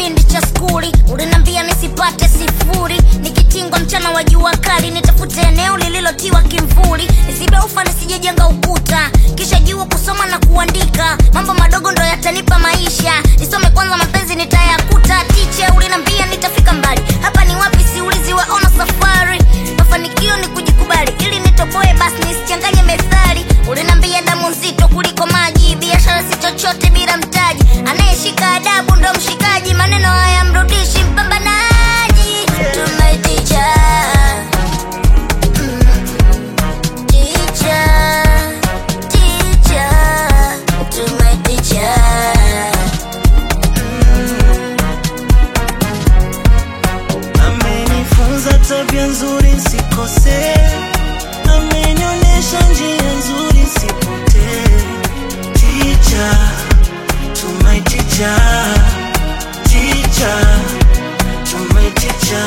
kipindi cha skuli. Ulinambia nisipate sifuri, nikitingwa mchana wa jua kali, nitafute eneo lililotiwa kimvuli, nisibe ufa nisijejenga ukuta, kisha jua kusoma na kuandika, mambo madogo ndo yatanipa maisha, nisome kwanza mapenzi nitayakuta. Teacher ulinambia nitafika mbali, hapa ni wapi siuliziwe, ona safari, mafanikio ni kujikubali, ili nitoboe basi nisichanganye methali. Ulinambia damu nzito kuliko maji, biashara si chochote bila mtaji, anayeshika adabu ndo mshikaji, maneno haya mrudishi mpambanaji. To my teacher, to my teacher. Amenifunza tabia nzuri sikose, amenionyesha njia nzuri sipotee. Teacher, to my teacher, teacher, to my teacher.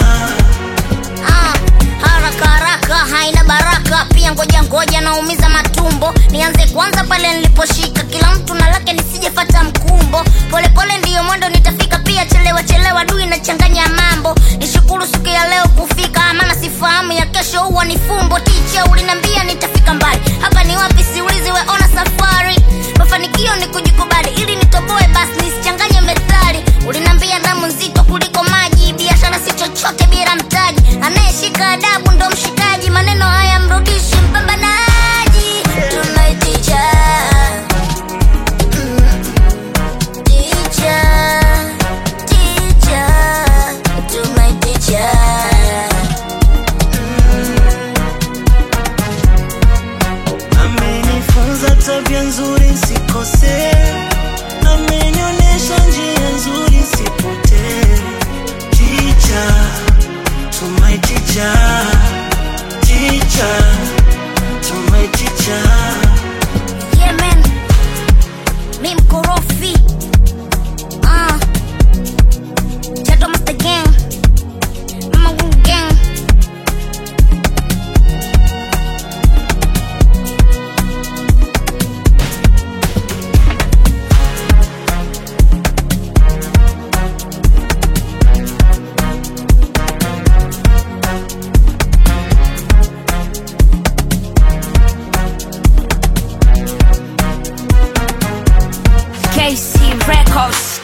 Haraka haraka haina baraka, pia ngoja naumiza matumbo, nianze kwanza pale niliposhika, kila mtu na lake nisijefata mkumbo, pole pole ndiyo mwendo nitafika, pia chelewa dui na changanya mambo, nishukuru siku ya leo kufika, maana sifahamu ya kesho huwa ni fumbo. Teacher ulinambia nitafika mbali, hapa ni wapi siuliziwe, ona safari, mafanikio ni kujikubali, ili nitoboe basi nisichanganye methali. Ulinambia damu nzito kuliko maji, biashara si chochote bila mtaji, anayeshika adabu ndo mshikaji, maneno haya mrudishi mpambanaji. To my teacher, to my teacher. Amenifunza tabia nzuri sikose, amenionyesha njia nzuri sipotee. Teacher, to my teacher, teacher, to my teacher. Yeah man, mi mkorofi, Chato Master Gang, Mama Wu Gang. KC Records.